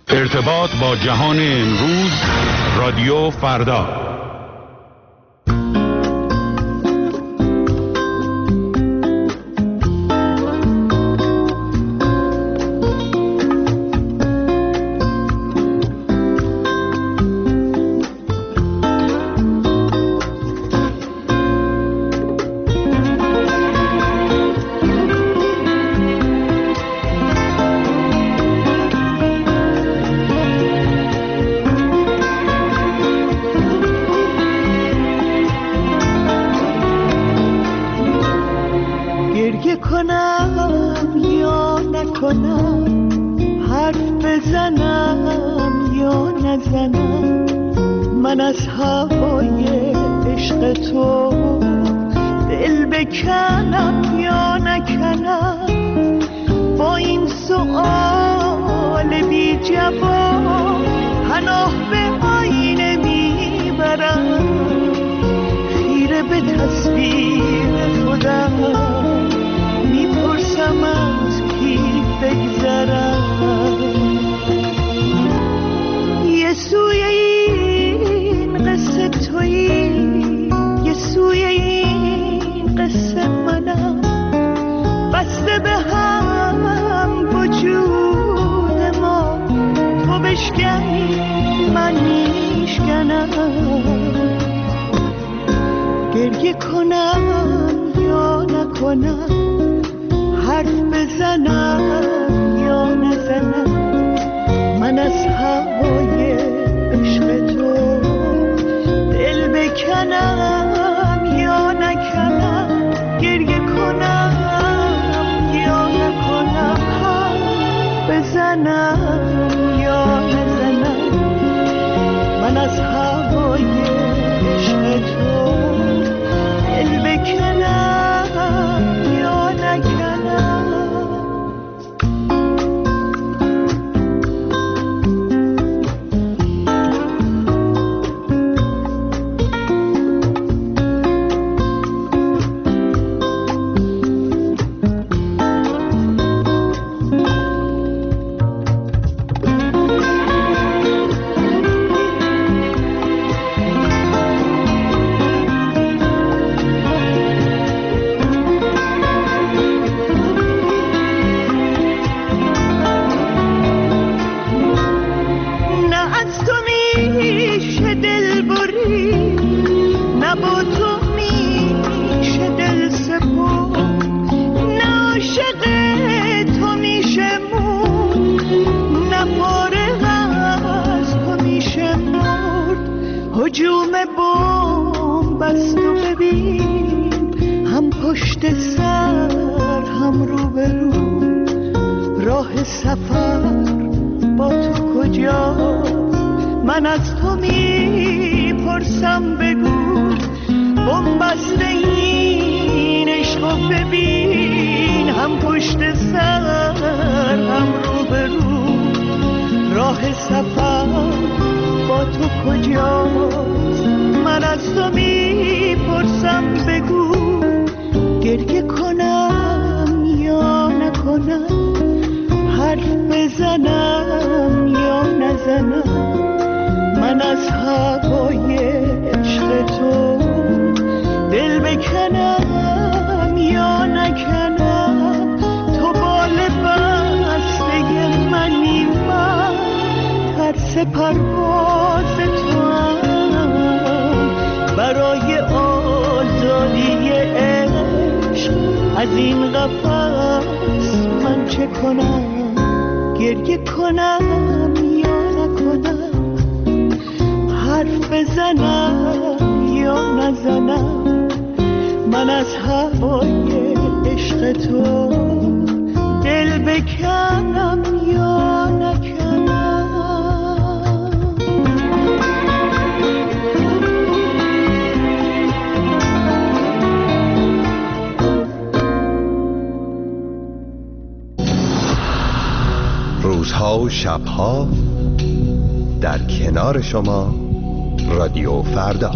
ارتباط با جهان امروز، رادیو فردا. من از هوای عشق تو دل بکنم یا نکنم، با این سؤال بی جواب پناه به آینه میبرم، خیره به تصویر خودم میپرسم از کی بگذرم. یه سوی این قصه تویی، یه سوی این قصه منم، بسته به هم وجود ما، تو بشکنی من میشکنم، گریه کنم یا نکنم، حرف بزنم یا نزنم، من از هوای عشق تو دل بکنم یا نکنم، گریه کنم یا نکنم، حرف بزنم یا نزنم، من از هوای عشق تو دل بکنم یا نکنم. هجوم بمب است و ببین، هم پشت سر هم روبرو، راه سفر با تو کجاست؟ من از تو میپرسم بگو، بمب است این عشق و ببین، هم پشت سر هم روبرو، راه سفر با تو کجاست؟ من از تو میپرسم بگو، گریه کنم یا نکنم، حرف بزنم یا نزنم، من از هوای عشق تو دل بکنم یا نکنم، تو بال بسته منی، من ترس پرواز تو هم، برای آزادی عشق از این قفس من چه کنم؟ گریه کنم یا نکنم، حرف بزنم یا نزنم، من از هوای عشق تو دل بکنم یا نکنم. روزها و شبها در کنار شما، رادیو فردا.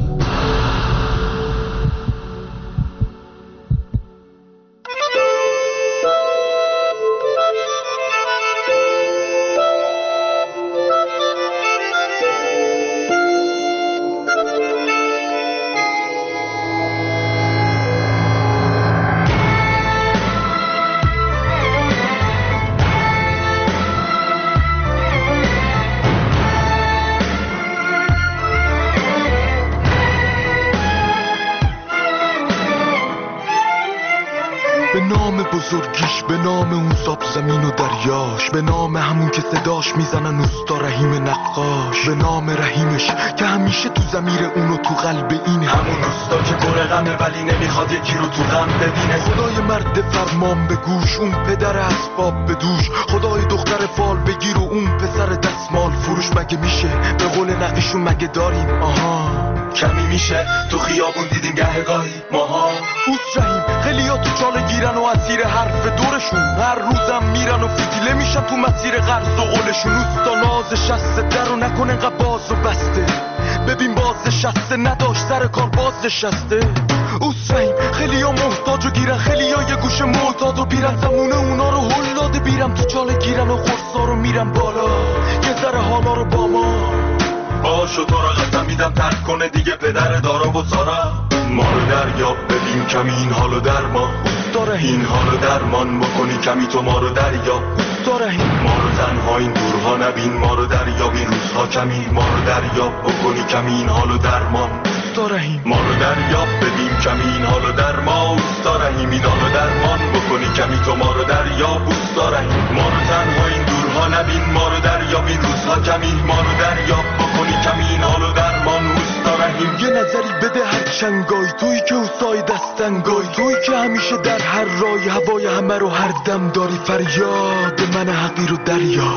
بزرگیش، به نام اون ساب زمین و دریاش، به نام همون که صداش میزنن اوستا رحیم نقاش، به نام رحیمش که همیشه تو ضمیر اونو تو قلب اینه، همون اوستا که پر غمه ولی نمیخواد یکی رو تو غم ببینه. خدای مرد فرمان به گوش، اون پدر اسباب به دوش، خدای دختر فال بگیر و اون پسر دستمال فروش. مگه میشه به قول نقیشون مگه داریم آها کمی میشه تو خیابون دیدیم گهگاهی ماها. اوست رحیم خیلیا تو چاله گیرن و اسیر حرف دورشون، هر روزم میرن و فتیله میشن تو مسیر قرض و قولشون. اوستا ناز شسته در رو نکن انقدر باز و بسته، ببین باز شسته نداشت سر کار باز نشسته. اوست رحیم خیلیا محتاج و گیرن، خیلیا یه گوشه معتاد و بیرن، زمونه اونا رو هل داده بیرم تو چاله گیرن و خورسا رو میرن بالا یه ذره حالا رو با ما. باشو تو را قسم میدم ترک کنه دیگه پدر دارا و سارا، ما رو دریاب ببین کمی این حالو در ما. اوستا این حالو درمان بکنی کمی تو ما رو دریاب. اوستا ما رو تنها این دورها نبین، ما رو دریاب این روزها کمی، ما رو دریاب بکنی کمی این حالو درمان. اوستا ما رو دریاب ببین کمی این حالو در ما. اوستا این حالو درمان بکنی کمی تو ما رو دریاب. اوستا ما رو تنها این دورها نبین، ما رو دریاب این روزها کمی، ما رو دریاب بکنی کمی این حالو درمان. اوستا یه نظری بده هر چنگای، تویی که اوستای دستنگای، تویی که همیشه در هر رای هوای همه رو هر دم داری. فریاد من حقیر و دریا،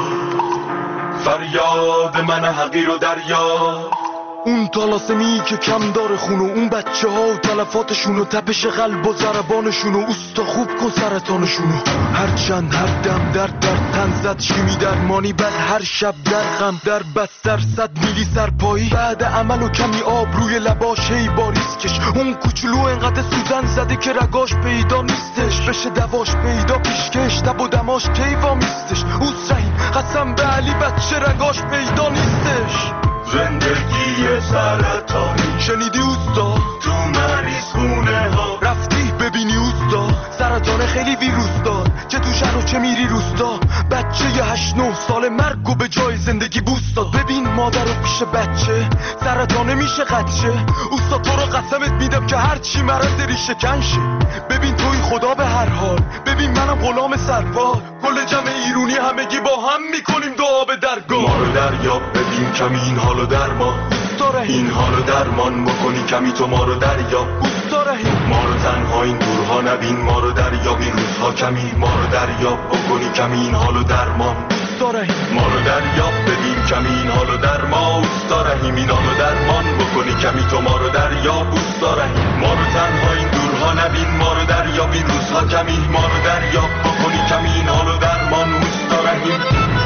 فریاد من حقیر و دریا. اون طلاسمی که کم داره خونو، اون بچه ها و تلفاتشون و تپش قلب و ضربانشون و اوستا خوب کن سرطانشونو. هر چند هر دم در تن زد شیمی درمانی، بعد هر شب در غم در بستر 100 میلی سرپایی، بعد عمل و کمی آب روی لباش هی باریز کش. اون کوچولو انقدر سوزن زده که رگاش پیدا نیستش، بشه دواش پیدا پیشکش تب و دماش کیوا میستش. اوست رحیم قسم به علی بچه رگاش پیدا نیستش. زندگی سرطانی شنیدی اوستا؟ تو مریض خونه ها رفتی ببینی اوستا؟ سرطان خیلی ویروس دار که تو شهر و چه میری روستا. بچه 8-9 سال مرگ و به جای زندگی بوست داد. ببین مادر رو پیش بچه سرطانه میشه قدشه. اوستا تو رو قسمت میدم که هر چی مرض ریشه کنشه. ببین توی خدا به هر حال، ببین منم غلام سرپال، کل جمع ایرونی همگی با هم میکنیم دعا به درگاه. ما رو دریاب ببین کمی این حالو درمان. این حالو درمان بکنی کمی تو ما رو دریاب. ما رو تنها این دورها نبین، ما رو دریاب این روزها کمی، ما رو دریاب بکنی کمی این حالو درمان. ما رو دریاب ببین کمی این حالو درمان. اوستا رحیم این حالو درمان بکنی کمی تو ما رو دریاب. اوستا رحیم ما رو تنها این دورها نبین، ما رو دریاب این روزها کمی، ما رو دریاب بکنی کمی این حالو درمان. اوستا رحیم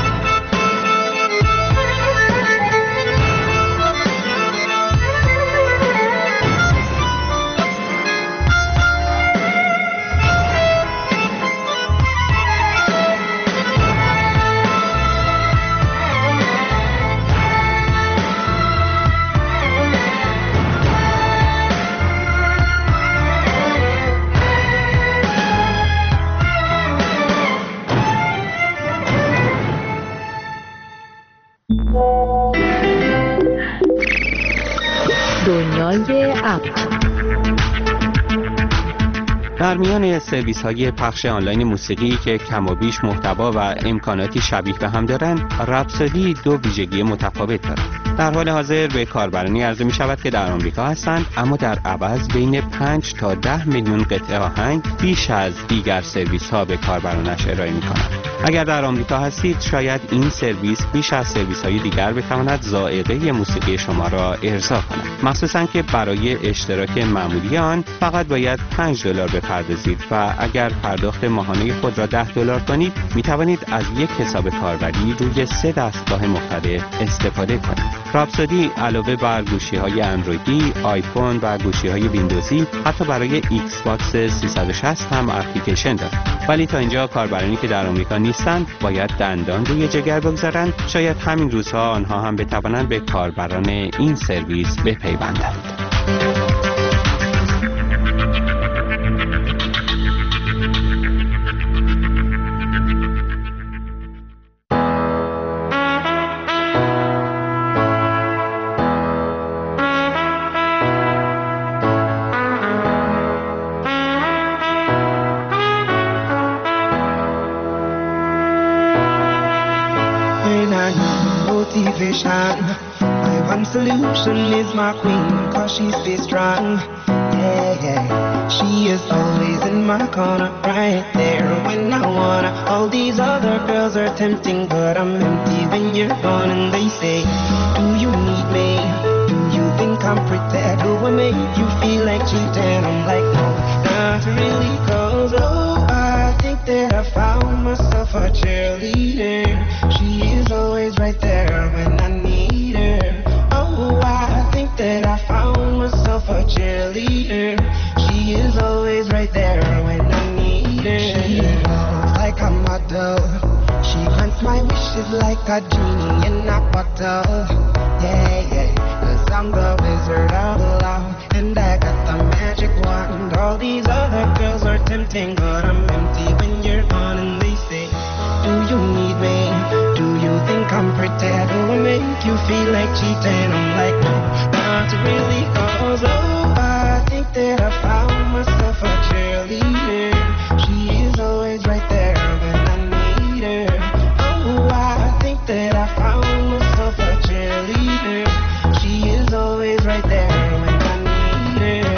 دنیای اپ. در میان سرویس های پخش آنلاین موسیقی که کم و بیش محتوا و امکاناتی شبیه به هم دارند، رپسودی دو ویژگی متفاوت دارد. در حال حاضر به کاربرانی عرضه می شود که در آمریکا هستند، اما در عوض بین 5 تا 10 میلیون قطعه آهنگ بیش از دیگر سرویس ها به کاربرانش ارائه می کنند. اگر در آمریکا هستید، شاید این سرویس بیش از سرویس های دیگر بتواند ذائقه موسیقی شما را ارضا کند، مخصوصا که برای اشتراک معمولی آن فقط باید $5 بپردازید و اگر پرداخت ماهانه خود را $10 کنید، می توانید از یک حساب کاربری روی 3 دستگاه مختلف استفاده کنید. رپسودی علاوه بر گوشی‌های اندرویدی، آیفون و گوشی‌های ویندوزی، حتی برای ایکس باکس 360 هم اپلیکیشن دارد. ولی تا اینجا کاربرانی که در آمریکا نیستند باید دندان روی جگر بگذارند. شاید همین روزها آنها هم بتوانند به کاربران این سرویس بپیوندند. motivation. My one solution is my queen, cause she stays strong. Yeah, yeah. She is always in my corner, right there when I wanna. All these other girls are tempting, but I'm empty when you're gone. And they say, do you need me? Do you think I'm pretty? Do I make you feel like cheating? I'm like, no, not really, cause oh, I think that I found myself a cheerleader. She is always right there when I need her. Oh, I think that I found myself a cheerleader. She is always right there when I need her. She loves like a model. She grants my wishes like a genie in a bottle. Yeah, yeah, 'cause I'm the wizard of love, and I got the magic wand. All these other girls are tempting, but I'm empty when you're gone. And they say, do you need me? Do you think I'm pretty? Do I make you feel like cheating? I'm like, no, not really, cause oh, I think that I found myself a cheerleader. She is always right there when I need her. Oh, I think that I found myself a cheerleader. She is always right there when I need her.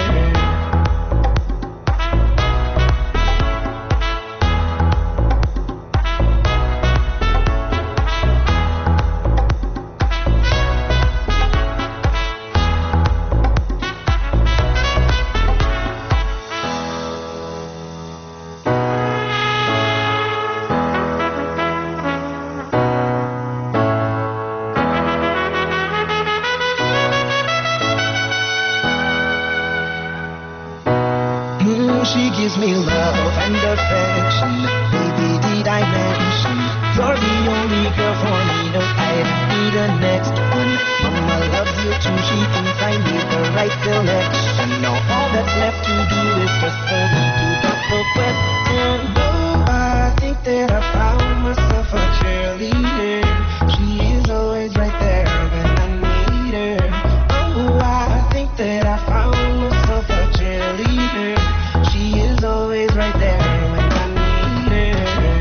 She gives me love and affection. Baby, did I mention you're the only girl for me? No, I don't need a next one. Mama loves you too. She thinks I made the right selection. Now all that's left to do is just for me to drop the question. Oh, I think that I found myself a cheerleader. She is always right there when I need her. Oh, I think that I found myself a cheerleader. She is always right there when I need her.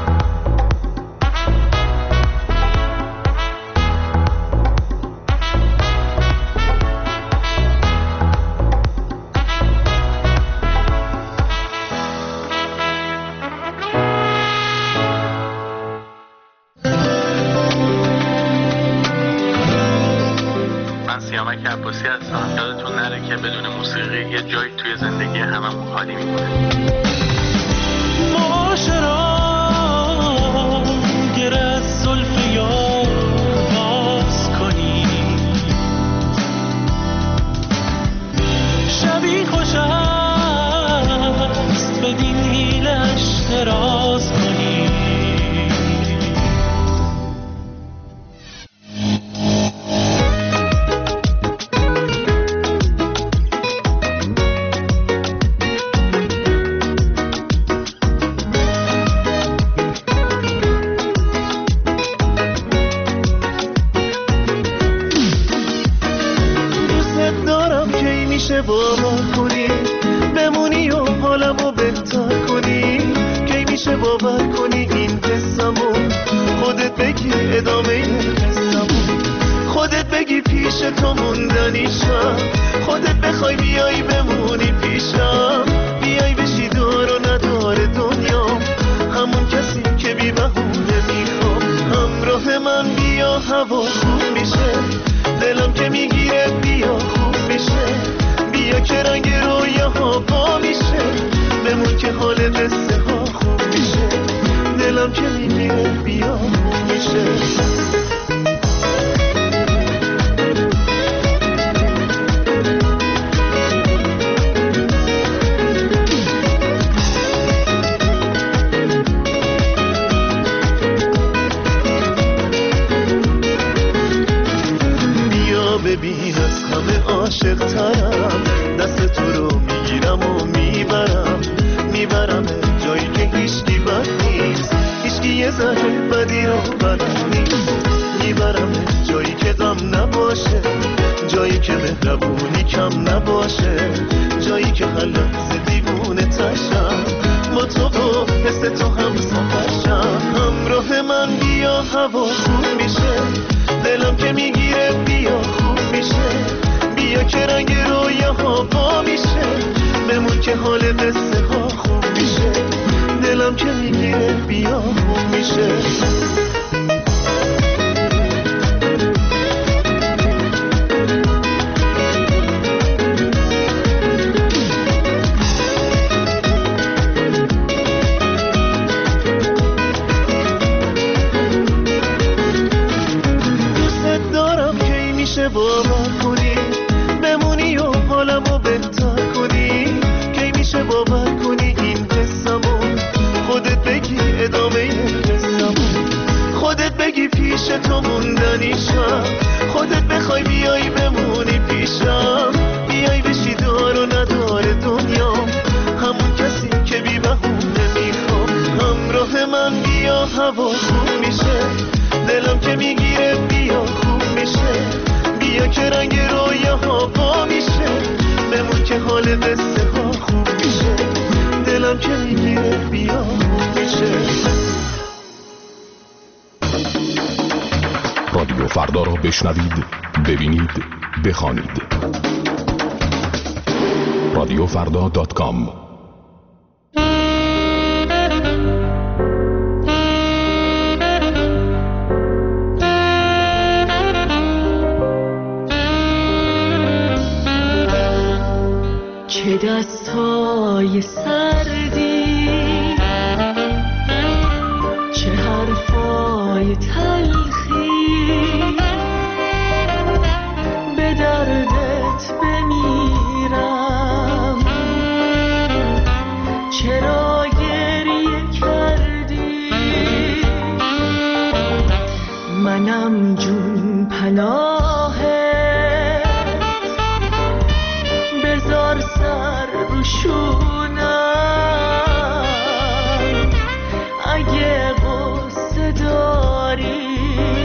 من سیامک عباسی هستم. یادتون نره که بدون موسیقی یه جایی توی زندگی هممون خالی میمونه. معاشران گر از زلف یار باز کنی، شبی خوش است بدین حیلش دراز کنی. باور کنی بمونی و حالمو بهتر کنی، کی میشه باور کنی این قصه‌مو خودت بگی ادامه قصه‌مو، خودت بگی پیش تو موندنیشم، خودت بخوای بیای بمونی پیشم، بیای بشی دار و ندار دنیا، همون کسی که بی بهونه میخوام، همراه من بیا هوا خوب میشه، دلم که میگیره بیا خوب میشه، بیا که رنگ رویاها با میشه، بمون که حال قصه ها خوب میشه، دلم که میمیره بیا خوب میشه. ببین از همه عاشق ترم، دست تو رو میگیرم و میبرم جایی که هیچکی بد نیست، هیچکی یه ذره بدی رو بلد نیست، میبرم جایی که غم نباشه، جایی که مهربونی کم نباشه، جایی که هر لحظه دیوونه تشم، با تو با حس تو هم سفرشم، همراه من بیا هوا خوب میشه، دلم که میگیره بیا خوب میشه. باور کنی بمونی و حالمو بهتر کنی، کی میشه باور کنی این قصه‌مو، خودت بگی ادامه قصه‌مو، خودت بگی پیش تو موندنیشم، خودت بخوای بیای بمونی پیشم، بیای بشی دار و ندار دنیام، همون کسی که بی بهونه میخوام، همراه من بیا هوا خوب میشه، دلم که میگیره بیا خوب میشه، بیا که رنگ رویاها با میشه، بمون که حال قصه ها خوب میشه، دلم که میگیره بیا خوب میشه. رادیو فردا را بشنوید، ببینید، بخوانید. radiofrda.com. چه دستای سردی، چه حرفای تلخی، به دردت بمیرم، چرا گریه کردی، منم جون پناهت، بذار سر رو شونم، اگه غصه داری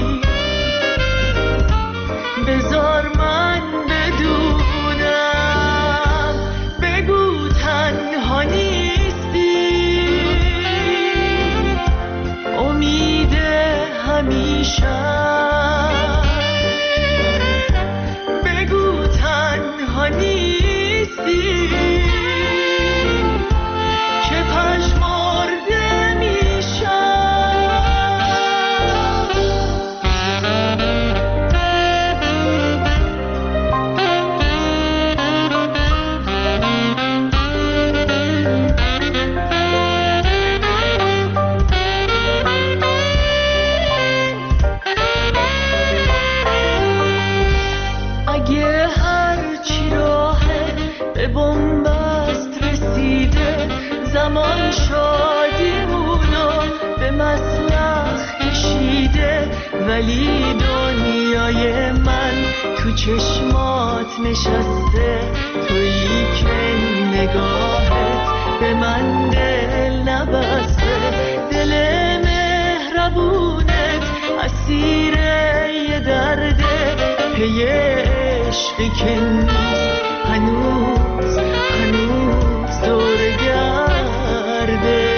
بذار من بدونم، بگو تنها نیستی، امید همیشه، بگو تنها نیستی که پژمرده میشم. اگه هرچی راهه به بنبست رسیده، زمان شادیمونو به مسلخ کشیده، ولی دنیای من تو چشمات نشسته، تویی که نگاهت به من دل نبسته، دل مهربونت اسیر یه درده، پی عشقی که نیست هنوز دورگرده.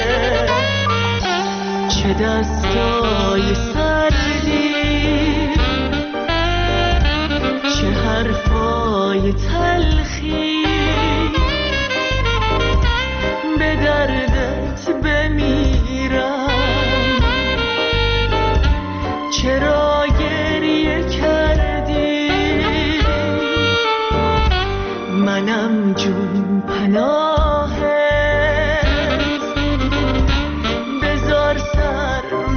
چه دستای سردی، چه حرفای تلخی، به دردت بمیرم، چرا گریه کردی، منم جون پناهت، بذار سر رو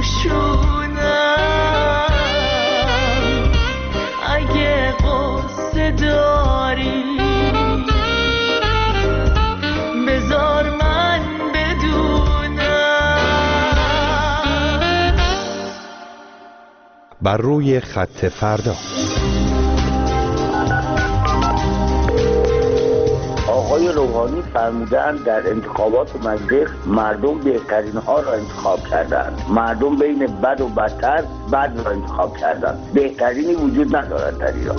شونم، اگه غصه داری بذار من بدونم. بر روی خط فردا. آقای روحانی فرمودند در انتخابات مجلس مردم بهترین ها را انتخاب کردند، مردم بین بد و بدتر بد را انتخاب کردند، بهترینی وجود ندارد در ایران.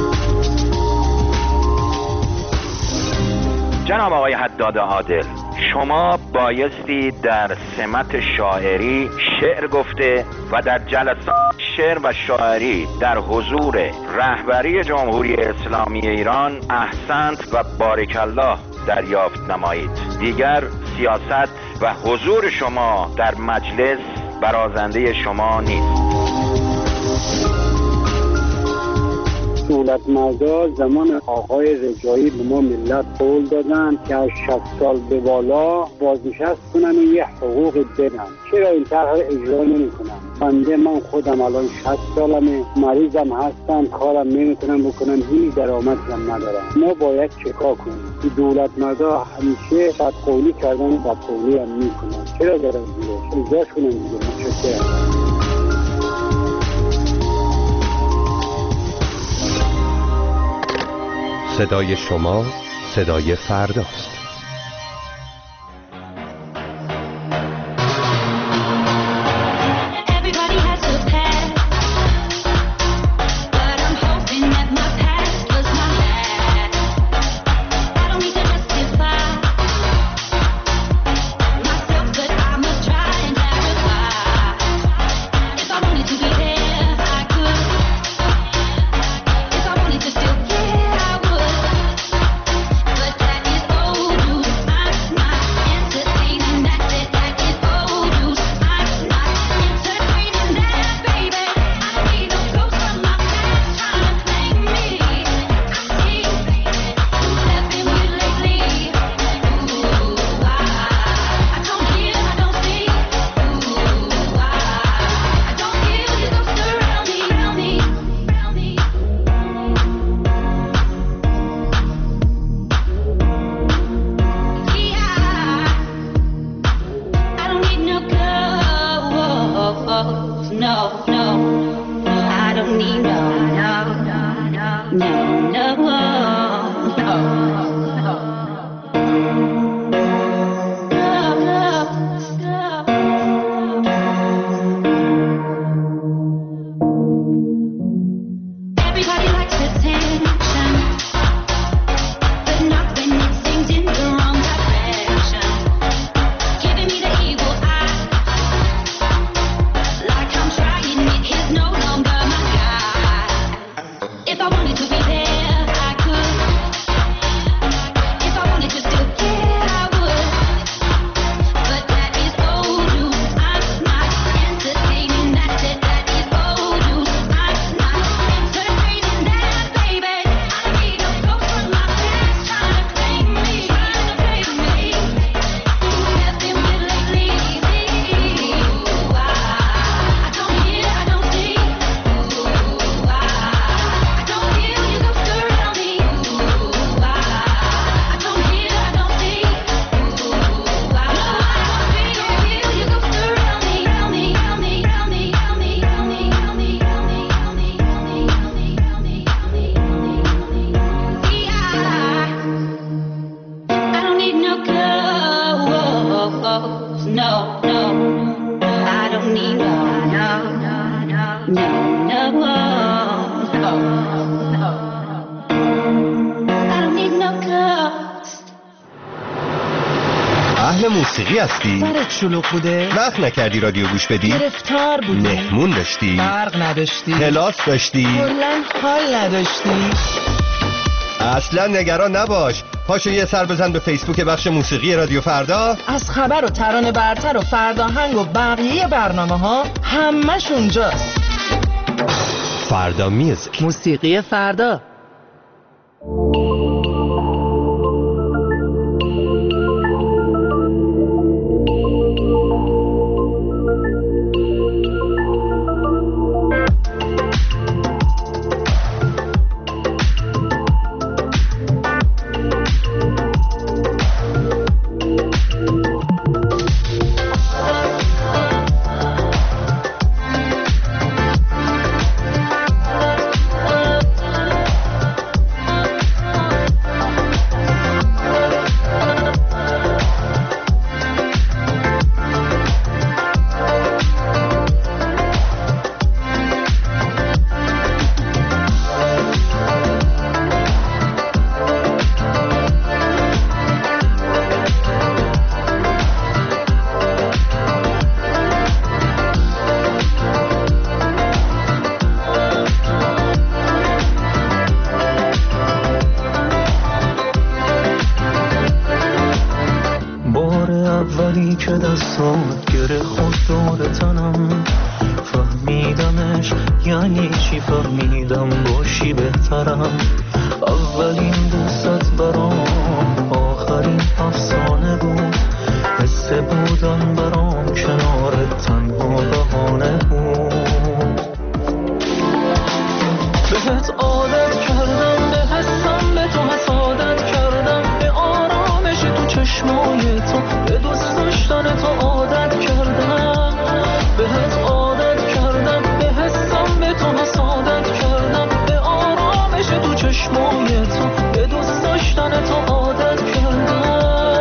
جناب آقای حداد عادل، شما بایستی در سمت شاعری شعر گفته و در جلسات شعر و شاعری در حضور رهبری جمهوری اسلامی ایران احسنت و بارک الله دریافت نمایید. دیگر سیاست و حضور شما در مجلس برازنده شما نیست. دولت مردا زمان آقای رجایی به ما ملت قول دادن که از 60 سال به بالا بازنشست کنن و یه حقوق بدن. چرا این طرح اجرا نمی کنن؟ بنده من خودم الان 60 سالمه، مریضم هستم، کارم نمیتونم بکنم، هیچ درآمدی هم ندارم. ما باید چیکار کنیم؟ این دولت مردا همیشه بدقولی کردن و بدقولی هم میکنن. چرا دارن دیگه؟ اجراش کنن دیگه. متشکرم. صدای شما صدای فرداست. موسیقی هستی؟ سرت شلوغ بوده؟ وقت نکردی رادیو گوش بدی؟ گرفتار بودی؟ مهمون داشتی؟ برق نداشتی؟ کلاس داشتی؟ کلاً حال نداشتی؟ اصلا نگران نباش، پاشو یه سر بزن به فیسبوک بخش موسیقی رادیو فردا. از خبر و ترانه برتر و فرداهنگ و بقیه برنامه ها همش اونجاست. فردا میوزیک، موسیقی فردا. که دستات گره خود دور تنم، فهمیدمش یعنی چی، فهمیدم باشی بهترم. اولین دوست برام آخرین افسانه بود، حس بودن برام کنارت تنها بهانه بود. بهت عادت کردم، به حسم به تو حسادت کردم، به آرامش تو چشمای تو، به دوست داشتن تو عادت کردم. بهت عادت کردم، به حسم به تو حسادت کردم، به آرامش تو چشمای تو، به دوست داشتن تو عادت کردم.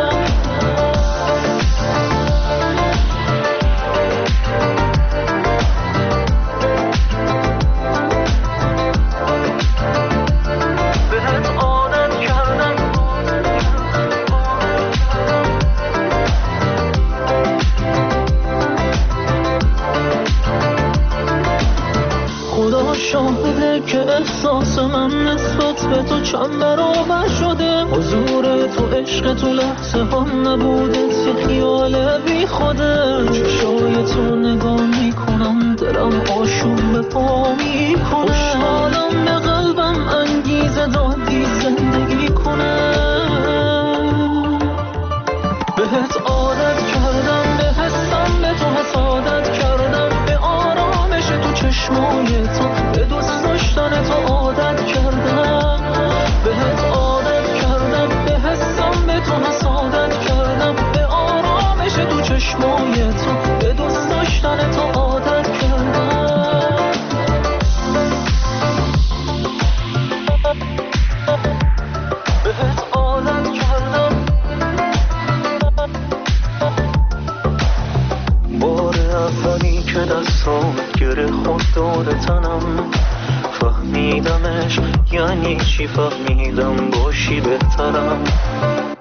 شاهده که احساس من نسبت به تو چند برابر شده. حضور تو عشق تو لحظه هم نبوده، یه خیال بی خوده. چشای تو نگاه میکنم، دلم آشوب به پا میکنه. خوشحالم به قلبم انگیزه دادی زندگی کنه. بهت عادت کردم، به حسم به تو حسادت کردم، به آرامش تو چشمای تو، به دوست داشتن تو عادت کردم. بهت عادت کردم، به حسم به تو حسادت کردم، به آرامش تو چشمای تو، به دوست داشتن تو عادت کردم. بهت عادت کردم. بار اولی که دستات گره خود دور تنم، فهمیدمش یعنی چی، فهمیدم باشی بهترم.